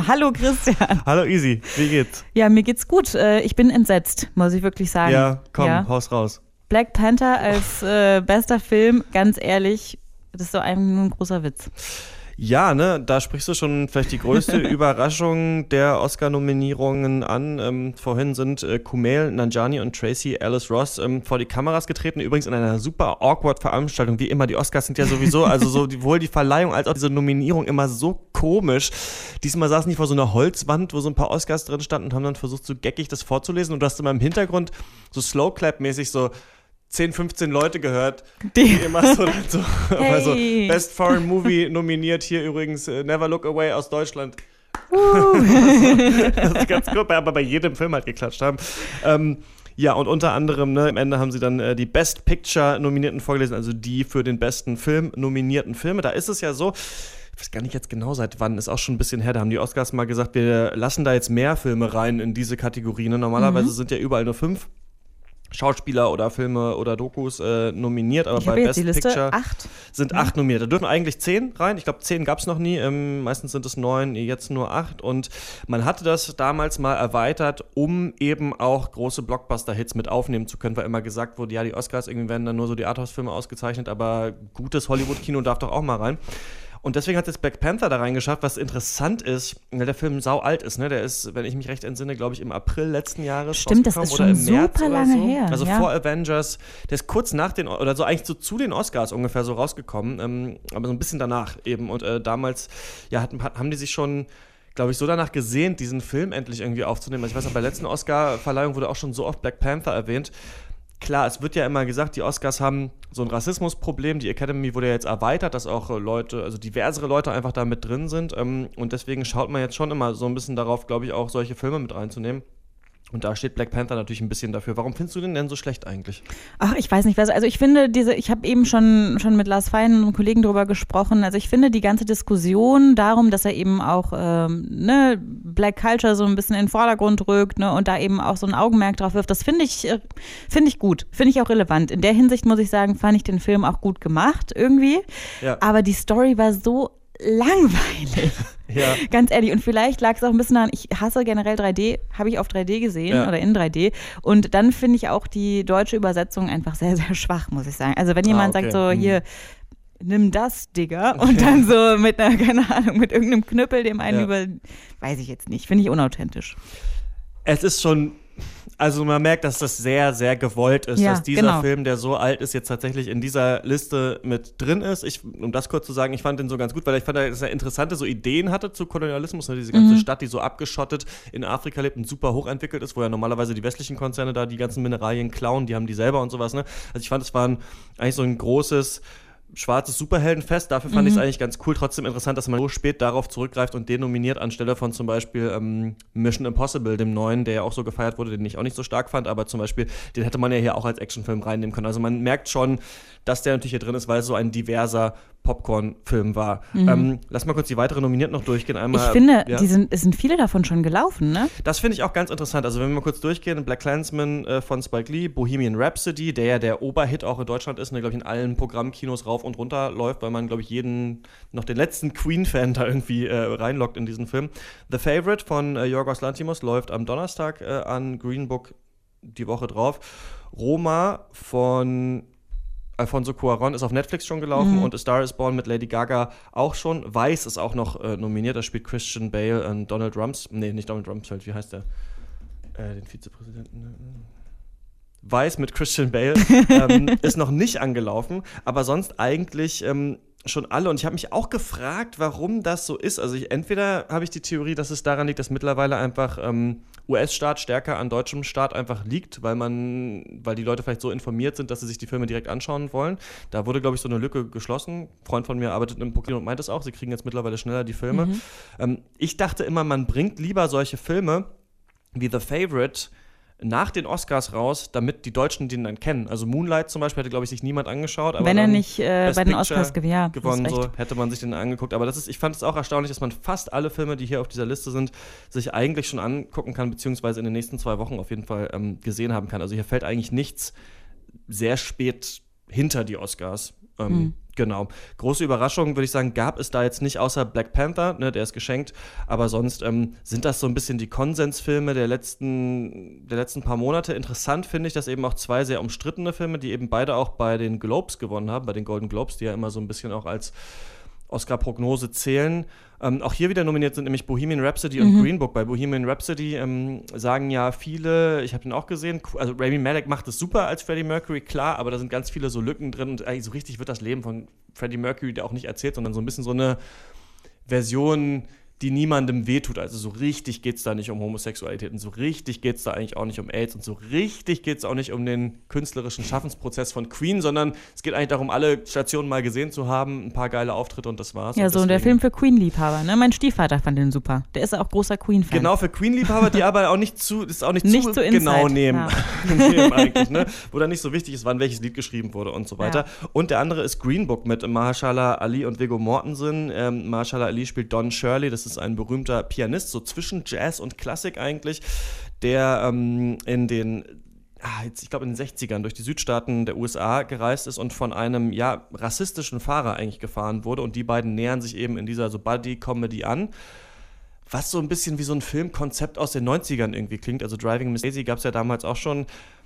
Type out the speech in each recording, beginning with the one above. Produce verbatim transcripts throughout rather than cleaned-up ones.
Hallo Christian. Hallo Easy, wie geht's? Ja, mir geht's gut. Ich bin entsetzt, muss ich wirklich sagen. Ja, komm, ja. haus raus. Black Panther als äh, bester Film, ganz ehrlich, das ist doch eigentlich nur ein großer Witz. Ja, ne, da sprichst du schon vielleicht die größte Überraschung der Oscar-Nominierungen an. Ähm, vorhin sind äh, Kumail Nanjiani und Tracy Ellis Ross ähm, vor die Kameras getreten. Übrigens in einer super awkward Veranstaltung, wie immer. Die Oscars sind ja sowieso, also sowohl die Verleihung als auch diese Nominierung immer so komisch. Diesmal saßen die vor so einer Holzwand, wo so ein paar Oscars drin standen und haben dann versucht, so geckig das vorzulesen. Und du hast immer im Hintergrund so Slow-Clap-mäßig so zehn, fünfzehn Leute gehört, die immer so, so, hey. also Best Foreign Movie nominiert, hier übrigens uh, Never Look Away aus Deutschland. Uh. Das ist ganz gut, aber bei jedem Film halt geklatscht haben. Ähm, ja, und unter anderem, ne, am Ende haben sie dann äh, die Best Picture-Nominierten vorgelesen, also die für den besten Film nominierten Filme. Da ist es ja so, ich weiß gar nicht jetzt genau seit wann, ist auch schon ein bisschen her, da haben die Oscars mal gesagt, wir lassen da jetzt mehr Filme rein in diese Kategorie. Ne? Normalerweise mhm. sind ja überall nur fünf Schauspieler oder Filme oder Dokus äh, nominiert, aber ich bei jetzt Best die Liste. Picture acht. sind acht nominiert. Da dürfen eigentlich zehn rein. Ich glaube, zehn gab es noch nie. Ähm, meistens sind es neun, jetzt nur acht. Und man hatte das damals mal erweitert, um eben auch große Blockbuster-Hits mit aufnehmen zu können, weil immer gesagt wurde, ja, die Oscars irgendwie werden dann nur so die Arthouse-Filme ausgezeichnet, aber gutes Hollywood-Kino darf doch auch mal rein. Und deswegen hat jetzt Black Panther da reingeschafft, was interessant ist, weil der Film sau alt ist, ne? Der ist, wenn ich mich recht entsinne, glaube ich, im April letzten Jahres Stimmt, das ist schon super lange so. her. Also ja. vor Avengers, der ist kurz nach den, oder so eigentlich so zu den Oscars ungefähr so rausgekommen, ähm, aber so ein bisschen danach eben. Und äh, damals, ja, hatten, haben die sich schon, glaube ich, so danach gesehnt, diesen Film endlich irgendwie aufzunehmen. Also ich weiß noch, bei der letzten Oscar-Verleihung wurde auch schon so oft Black Panther erwähnt. Klar, es wird ja immer gesagt, die Oscars haben so ein Rassismusproblem. Die Academy wurde ja jetzt erweitert, dass auch Leute, also diversere Leute einfach da mit drin sind. Und deswegen schaut man jetzt schon immer so ein bisschen darauf, glaube ich, auch solche Filme mit reinzunehmen. Und da steht Black Panther natürlich ein bisschen dafür. Warum findest du den denn so schlecht eigentlich? Ach, ich weiß nicht. Also ich finde diese, ich habe eben schon, schon mit Lars Fein und einem Kollegen drüber gesprochen. Also ich finde die ganze Diskussion darum, dass er eben auch ähm, ne, Black Culture so ein bisschen in den Vordergrund rückt, ne, und da eben auch so ein Augenmerk drauf wirft, das finde ich, äh, finde ich gut. Finde ich auch relevant. In der Hinsicht muss ich sagen, fand ich den Film auch gut gemacht irgendwie. Ja. Aber die Story war so langweilig. Ja. Ganz ehrlich. Und vielleicht lag es auch ein bisschen daran, ich hasse generell drei D, habe ich auf drei D gesehen ja. oder in drei D. Und dann finde ich auch die deutsche Übersetzung einfach sehr, sehr schwach, muss ich sagen. Also wenn jemand ah, okay. sagt so, hier, nimm das, Digga, und dann so mit einer, keine Ahnung, mit irgendeinem Knüppel dem einen ja. über, weiß ich jetzt nicht, finde ich unauthentisch. Es ist schon, also man merkt, dass das sehr, sehr gewollt ist, ja, dass dieser genau. Film, der so alt ist, jetzt tatsächlich in dieser Liste mit drin ist. Ich, um das kurz zu sagen, ich fand den so ganz gut, weil ich fand, dass er interessante so Ideen hatte zu Kolonialismus. Ne? Diese ganze mhm. Stadt, die so abgeschottet in Afrika lebt und super hochentwickelt ist, wo ja normalerweise die westlichen Konzerne da die ganzen Mineralien klauen, die haben die selber und sowas. Ne? Also ich fand, es war ein, eigentlich so ein großes schwarzes Superheldenfest, dafür fand mhm. ich es eigentlich ganz cool. Trotzdem interessant, dass man so spät darauf zurückgreift und den nominiert anstelle von zum Beispiel ähm, Mission Impossible, dem neuen, der ja auch so gefeiert wurde, den ich auch nicht so stark fand, aber zum Beispiel, den hätte man ja hier auch als Actionfilm reinnehmen können. Also man merkt schon, dass der natürlich hier drin ist, weil es so ein diverser Popcorn-Film war. Mhm. Ähm, lass mal kurz die weiteren Nominierten noch durchgehen. Einmal, ich finde, ja. die sind, es sind viele davon schon gelaufen, ne? Das finde ich auch ganz interessant. Also wenn wir mal kurz durchgehen, BlacKkKlansman äh, von Spike Lee, Bohemian Rhapsody, der ja der Oberhit auch in Deutschland ist, der, glaube ich, in allen Programmkinos rauf und runter läuft, weil man, glaube ich, jeden, noch den letzten Queen-Fan da irgendwie äh, reinlockt in diesen Film. The Favorite von äh, Yorgos Lanthimos läuft am Donnerstag äh, an, Green Book die Woche drauf. Roma von Alfonso Cuarón ist auf Netflix schon gelaufen mhm. und A Star is Born mit Lady Gaga auch schon. Weiß ist auch noch äh, nominiert, da spielt Christian Bale und Donald Rumsfeld, nee, nicht Donald Rumsfeld, wie heißt der? Äh, den Vizepräsidenten. Weiß mit Christian Bale ähm, ist noch nicht angelaufen, aber sonst eigentlich ähm, schon alle. Und ich habe mich auch gefragt, warum das so ist. Also ich, entweder habe ich die Theorie, dass es daran liegt, dass mittlerweile einfach ähm, U S-Staat stärker an deutschem Staat einfach liegt, weil man, weil die Leute vielleicht so informiert sind, dass sie sich die Filme direkt anschauen wollen. Da wurde, glaube ich, so eine Lücke geschlossen. Ein Freund von mir arbeitet im Pokémon und meint es auch, sie kriegen jetzt mittlerweile schneller die Filme. Mhm. Ähm, ich dachte immer, man bringt lieber solche Filme wie The Favorite nach den Oscars raus, damit die Deutschen den dann kennen. Also Moonlight zum Beispiel hätte, glaube ich, sich niemand angeschaut. Aber wenn er nicht äh, bei den Oscars gew- ja, gewonnen so, hätte man sich den angeguckt. Aber das ist, ich fand es auch erstaunlich, dass man fast alle Filme, die hier auf dieser Liste sind, sich eigentlich schon angucken kann, beziehungsweise in den nächsten zwei Wochen auf jeden Fall ähm, gesehen haben kann. Also hier fällt eigentlich nichts sehr spät hinter die Oscars. Ähm, mhm. Genau. Große Überraschung, würde ich sagen, gab es da jetzt nicht, außer Black Panther, ne, der ist geschenkt. Aber sonst ähm, sind das so ein bisschen die Konsensfilme der letzten, der letzten paar Monate. Interessant finde ich, dass eben auch zwei sehr umstrittene Filme, die eben beide auch bei den Globes gewonnen haben, bei den Golden Globes, die ja immer so ein bisschen auch als Oscar-Prognose zählen. Ähm, auch hier wieder nominiert sind nämlich Bohemian Rhapsody und mhm. Green Book. Bei Bohemian Rhapsody ähm, sagen ja viele, ich habe den auch gesehen, also Rami Malek macht es super als Freddie Mercury, klar, aber da sind ganz viele so Lücken drin und eigentlich so richtig wird das Leben von Freddie Mercury der auch nicht erzählt, sondern so ein bisschen so eine Version, die niemandem wehtut. Also so richtig geht es da nicht um Homosexualität und so richtig geht es da eigentlich auch nicht um AIDS und so richtig geht es auch nicht um den künstlerischen Schaffensprozess von Queen, sondern es geht eigentlich darum, alle Stationen mal gesehen zu haben, ein paar geile Auftritte und das war's. Ja, so der Film für Queen-Liebhaber, ne? Mein Stiefvater fand den super. Der ist auch großer Queen-Fan. Genau, für Queen-Liebhaber, die aber auch nicht zu, ist auch nicht, nicht zu, zu genau nehmen. Ja. nehmen eigentlich, ne? Wo dann nicht so wichtig ist, wann welches Lied geschrieben wurde und so weiter. Ja. Und der andere ist Green Book mit Mahershala Ali und Viggo Mortensen. Ähm, Mahershala Ali spielt Don Shirley, das ist ein berühmter Pianist, so zwischen Jazz und Klassik eigentlich, der ähm, in den, ah, jetzt, ich glaube in den sechzigern durch die Südstaaten der U S A gereist ist und von einem, ja, rassistischen Fahrer eigentlich gefahren wurde und die beiden nähern sich eben in dieser so Buddy-Comedy an, was so ein bisschen wie so ein Filmkonzept aus den neunzigern irgendwie klingt, also Driving Miss Daisy gab es ja damals auch schon.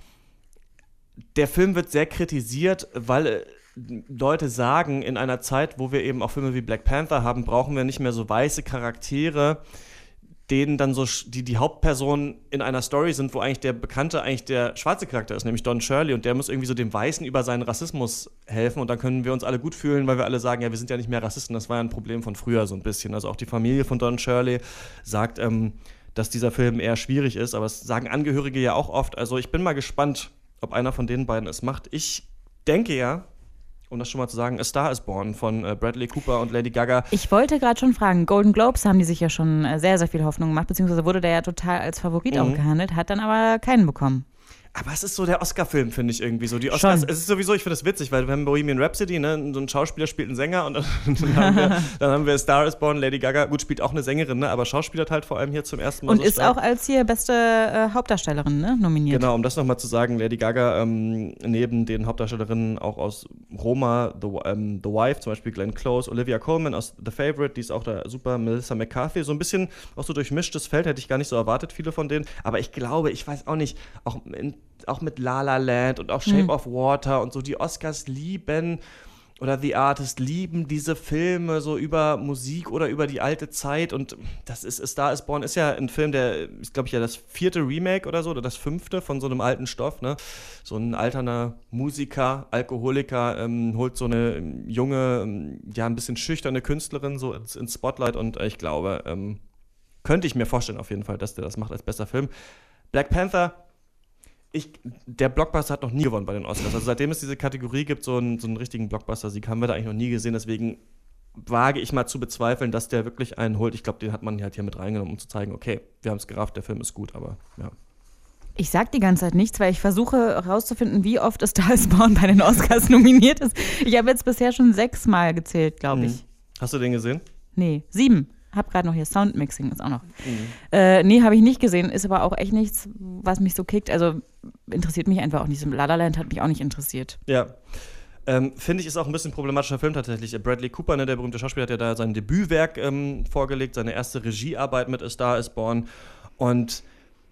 Der Film wird sehr kritisiert, weil äh, Leute sagen, in einer Zeit, wo wir eben auch Filme wie Black Panther haben, brauchen wir nicht mehr so weiße Charaktere, denen dann so die, die Hauptpersonen in einer Story sind, wo eigentlich der Bekannte eigentlich der schwarze Charakter ist, nämlich Don Shirley, und der muss irgendwie so dem Weißen über seinen Rassismus helfen und dann können wir uns alle gut fühlen, weil wir alle sagen, ja, wir sind ja nicht mehr Rassisten, das war ja ein Problem von früher so ein bisschen. Also auch die Familie von Don Shirley sagt, ähm, dass dieser Film eher schwierig ist, aber das sagen Angehörige ja auch oft. Also ich bin mal gespannt, ob einer von den beiden es macht. Ich denke ja, um das schon mal zu sagen, A Star is Born von äh, Bradley Cooper und Lady Gaga. Ich wollte gerade schon fragen, Golden Globes haben die sich ja schon äh, sehr, sehr viel Hoffnung gemacht, beziehungsweise wurde der ja total als Favorit Mhm. auch gehandelt, hat dann aber keinen bekommen. Aber es ist so der Oscar-Film, finde ich irgendwie so. Die Oscars, Schon. es ist sowieso, ich finde das witzig, weil wir haben Bohemian Rhapsody, ne, so ein Schauspieler spielt einen Sänger und dann, dann, haben, wir, dann haben wir A Star is Born, Lady Gaga, gut, spielt auch eine Sängerin, ne, aber schauspielert halt vor allem hier zum ersten Mal Und so ist stark. auch als hier beste äh, Hauptdarstellerin, ne, nominiert. Genau, um das nochmal zu sagen, Lady Gaga ähm, neben den Hauptdarstellerinnen auch aus Roma, The, ähm, The Wife, zum Beispiel Glenn Close, Olivia Colman aus The Favourite, die ist auch da super, Melissa McCarthy, so ein bisschen auch so durchmischtes Feld, hätte ich gar nicht so erwartet, viele von denen, aber ich glaube, ich weiß auch nicht, auch, in, auch mit La La Land und auch Shape Mhm. of Water und so, die Oscars lieben oder The Artist lieben diese Filme so über Musik oder über die alte Zeit und das ist A Star is Born ist ja ein Film, der ist, glaube ich, ja das vierte Remake oder so oder das fünfte von so einem alten Stoff, ne? So ein alterner Musiker, Alkoholiker ähm, holt so eine junge, ähm, ja ein bisschen schüchterne Künstlerin so ins, ins Spotlight und äh, ich glaube, ähm, könnte ich mir vorstellen auf jeden Fall, dass der das macht als bester Film. Black Panther, Ich, der Blockbuster hat noch nie gewonnen bei den Oscars. Also seitdem es diese Kategorie gibt, so einen, so einen richtigen Blockbuster-Sieg haben wir da eigentlich noch nie gesehen. Deswegen wage ich mal zu bezweifeln, dass der wirklich einen holt. Ich glaube, den hat man halt hier mit reingenommen, um zu zeigen, okay, wir haben es gerafft, der Film ist gut, aber ja. Ich sag die ganze Zeit nichts, weil ich versuche herauszufinden, wie oft A Star is Born bei den Oscars nominiert ist. Ich habe jetzt bisher schon sechsmal gezählt, glaube ich. Mhm. Hast du den gesehen? Nee, sieben. Hab gerade noch hier Soundmixing, ist auch noch. Mhm. Äh, nee, habe ich nicht gesehen, ist aber auch echt nichts, was mich so kickt. Also interessiert mich einfach auch nicht. La La Land hat mich auch nicht interessiert. Ja. Ähm, Finde ich, ist auch ein bisschen problematischer Film tatsächlich. Bradley Cooper, ne, der berühmte Schauspieler, hat ja da sein Debütwerk ähm, vorgelegt, seine erste Regiearbeit mit A Star is Born. Und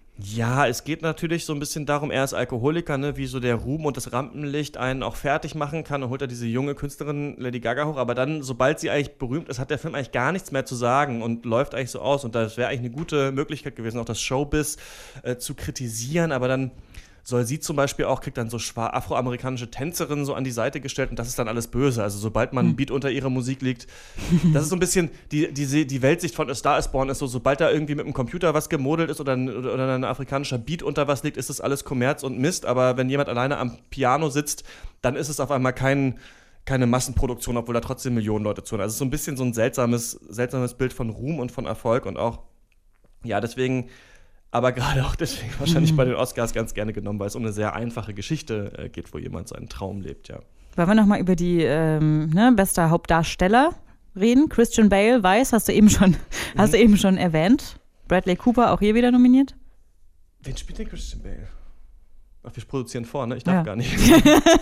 ja, es geht natürlich so ein bisschen darum, er ist Alkoholiker, ne, wie so der Ruhm und das Rampenlicht einen auch fertig machen kann und holt er diese junge Künstlerin Lady Gaga hoch, aber dann, sobald sie eigentlich berühmt ist, hat der Film eigentlich gar nichts mehr zu sagen und läuft eigentlich so aus und das wäre eigentlich eine gute Möglichkeit gewesen, auch das Showbiz äh, zu kritisieren, aber dann soll sie zum Beispiel auch, kriegt dann so schwa- afroamerikanische Tänzerinnen so an die Seite gestellt und das ist dann alles böse. Also sobald man ein Beat unter ihrer Musik liegt, das ist so ein bisschen, die, die, die Weltsicht von A Star is Born ist so, sobald da irgendwie mit dem Computer was gemodelt ist oder ein, oder, oder ein afrikanischer Beat unter was liegt, ist das alles Kommerz und Mist, aber wenn jemand alleine am Piano sitzt, dann ist es auf einmal kein, keine Massenproduktion, obwohl da trotzdem Millionen Leute zuhören. Also es ist so ein bisschen so ein seltsames, seltsames Bild von Ruhm und von Erfolg und auch, ja, deswegen aber gerade auch deswegen wahrscheinlich mhm. bei den Oscars ganz gerne genommen, weil es um eine sehr einfache Geschichte äh, geht, wo jemand seinen Traum lebt, ja. Wollen wir nochmal über die ähm, ne, bester Hauptdarsteller reden? Christian Bale, Weiß, hast du eben schon, mhm. hast du eben schon erwähnt. Bradley Cooper auch hier wieder nominiert. Wen spielt denn Christian Bale? Ach, wir produzieren vor, ne? Ich darf ja. gar nicht.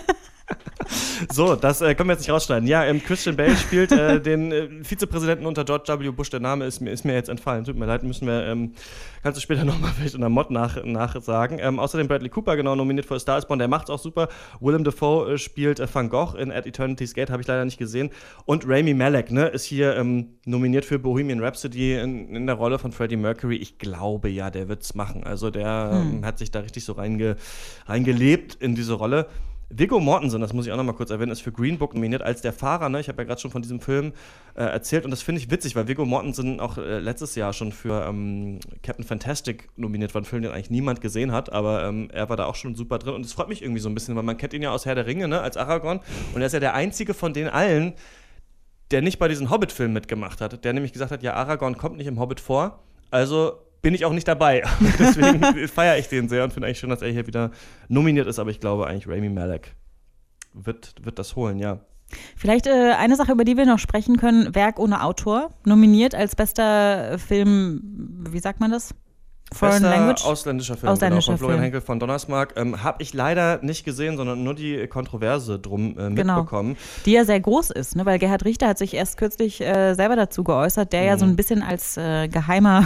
So, das äh, können wir jetzt nicht rausschneiden. Ja, ähm, Christian Bale spielt äh, den äh, Vizepräsidenten unter George W. Bush. Der Name ist mir, ist mir jetzt entfallen. Tut mir leid, müssen wir, ähm, kannst du später nochmal vielleicht in der Mod nach, nachsagen. Ähm, außerdem Bradley Cooper, genau, nominiert für A Star is Born. Der macht's auch super. Willem Dafoe äh, spielt äh, Van Gogh in At Eternity's Gate, habe ich leider nicht gesehen. Und Rami Malek, ne, ist hier ähm, nominiert für Bohemian Rhapsody in, in der Rolle von Freddie Mercury. Ich glaube ja, der wird's machen. Also der hm. ähm, hat sich da richtig so reinge, reingelebt in diese Rolle. Viggo Mortensen, das muss ich auch noch mal kurz erwähnen, ist für Green Book nominiert als der Fahrer. Ne? Ich habe ja gerade schon von diesem Film äh, erzählt und das finde ich witzig, weil Viggo Mortensen auch äh, letztes Jahr schon für ähm, Captain Fantastic nominiert war, ein Film, den eigentlich niemand gesehen hat, aber ähm, er war da auch schon super drin und es freut mich irgendwie so ein bisschen, weil man kennt ihn ja aus Herr der Ringe, ne? Als Aragorn und er ist ja der einzige von den allen, der nicht bei diesen Hobbit-Filmen mitgemacht hat, der nämlich gesagt hat, ja, Aragorn kommt nicht im Hobbit vor, also bin ich auch nicht dabei. Deswegen feiere ich den sehr und finde eigentlich schön, dass er hier wieder nominiert ist. Aber ich glaube eigentlich, Rami Malek wird, wird das holen, ja. Vielleicht äh, eine Sache, über die wir noch sprechen können. Werk ohne Autor. Nominiert als bester Film, wie sagt man das? Foreign Bester Language? ausländischer Film, ausländischer genau, von Florian Film. Henkel von Donnersmarck. Ähm, habe ich leider nicht gesehen, sondern nur die Kontroverse drum äh, mitbekommen. Genau. Die ja sehr groß ist, ne? Weil Gerhard Richter hat sich erst kürzlich äh, selber dazu geäußert, der mhm. ja so ein bisschen als äh, geheimer,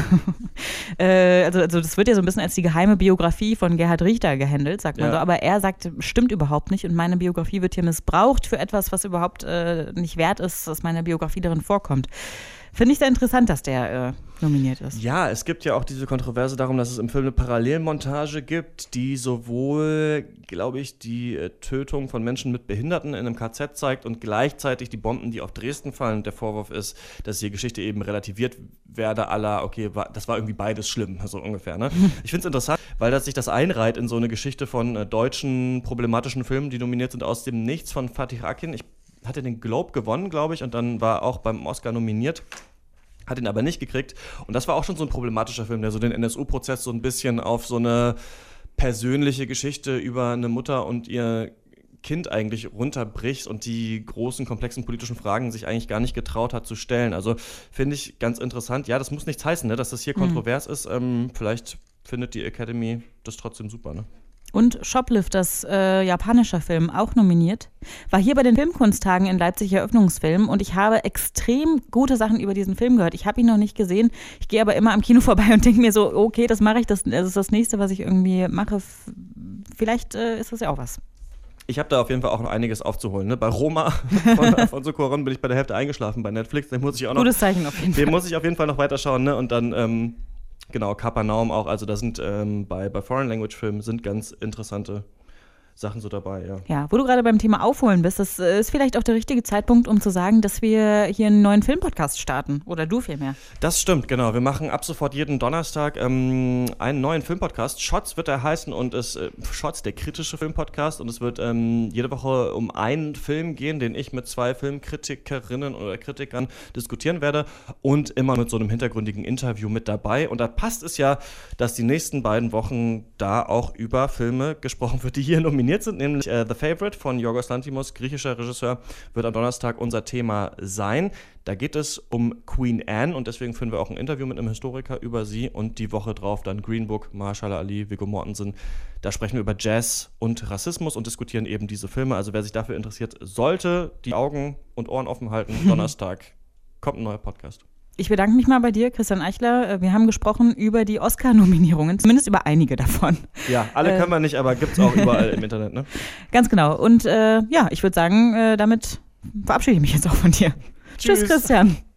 äh, also, also das wird ja so ein bisschen als die geheime Biografie von Gerhard Richter gehandelt, sagt man ja. so. Aber er sagt, stimmt überhaupt nicht und meine Biografie wird hier missbraucht für etwas, was überhaupt äh, nicht wert ist, dass meine Biografie darin vorkommt. Finde ich sehr interessant, dass der äh, nominiert ist. Ja, es gibt ja auch diese Kontroverse darum, dass es im Film eine Parallelmontage gibt, die sowohl, glaube ich, die äh, Tötung von Menschen mit Behinderten in einem K Z zeigt und gleichzeitig die Bomben, die auf Dresden fallen. Und der Vorwurf ist, dass die Geschichte eben relativiert werde, à la, okay, war, das war irgendwie beides schlimm, so ungefähr. Ne? Ich finde es interessant, weil das sich das einreiht in so eine Geschichte von äh, deutschen problematischen Filmen, die nominiert sind aus dem Nichts von Fatih Akin. Ich hatte den Globe gewonnen, glaube ich, und dann war auch beim Oscar nominiert. Hat ihn aber nicht gekriegt. Und das war auch schon so ein problematischer Film, der so den N S U-Prozess so ein bisschen auf so eine persönliche Geschichte über eine Mutter und ihr Kind eigentlich runterbricht und die großen, komplexen politischen Fragen sich eigentlich gar nicht getraut hat zu stellen. Also finde ich ganz interessant. Ja, das muss nichts heißen, ne, dass das hier mhm. kontrovers ist. Ähm, vielleicht findet die Academy das trotzdem super, ne? Und Shoplifters, äh, japanischer Film, auch nominiert. War hier bei den Filmkunsttagen in Leipzig Eröffnungsfilm und ich habe extrem gute Sachen über diesen Film gehört. Ich habe ihn noch nicht gesehen. Ich gehe aber immer am Kino vorbei und denke mir so, okay, das mache ich, das, das ist das Nächste, was ich irgendwie mache. Vielleicht äh, ist das ja auch was. Ich habe da auf jeden Fall auch noch einiges aufzuholen. Ne? Bei Roma von Alfonso Cuarón bin ich bei der Hälfte eingeschlafen bei Netflix. Den muss ich auch noch, Gutes Zeichen auf jeden Fall. Den muss ich auf jeden Fall noch weiterschauen. Ne? Und dann ähm, Genau, Kapernaum auch, also da sind ähm, bei, bei Foreign Language Filmen sind ganz interessante Sachen so dabei, ja. Ja, wo du gerade beim Thema Aufholen bist, das ist vielleicht auch der richtige Zeitpunkt, um zu sagen, dass wir hier einen neuen Filmpodcast starten. Oder du vielmehr. Das stimmt, genau. Wir machen ab sofort jeden Donnerstag ähm, einen neuen Filmpodcast. Shots wird er heißen und es äh, Shots, der kritische Filmpodcast. Und es wird ähm, jede Woche um einen Film gehen, den ich mit zwei Filmkritikerinnen oder Kritikern diskutieren werde. Und immer mit so einem hintergründigen Interview mit dabei. Und da passt es ja, dass die nächsten beiden Wochen da auch über Filme gesprochen wird, die hier nominiert sind, nämlich äh, The Favourite von Yorgos Lanthimos, griechischer Regisseur, wird am Donnerstag unser Thema sein. Da geht es um Queen Anne und deswegen führen wir auch ein Interview mit einem Historiker über sie und die Woche drauf dann Green Book, Mahershala Ali, Viggo Mortensen. Da sprechen wir über Jazz und Rassismus und diskutieren eben diese Filme. Also wer sich dafür interessiert, sollte die Augen und Ohren offen halten. Donnerstag kommt ein neuer Podcast. Ich bedanke mich mal bei dir, Christian Eichler. Wir haben gesprochen über die Oscar-Nominierungen, zumindest über einige davon. Ja, alle äh, können wir nicht, aber gibt's auch überall im Internet, ne? Ganz genau. Und äh, ja, ich würde sagen, äh, damit verabschiede ich mich jetzt auch von dir. Tschüss, Tschüss Christian.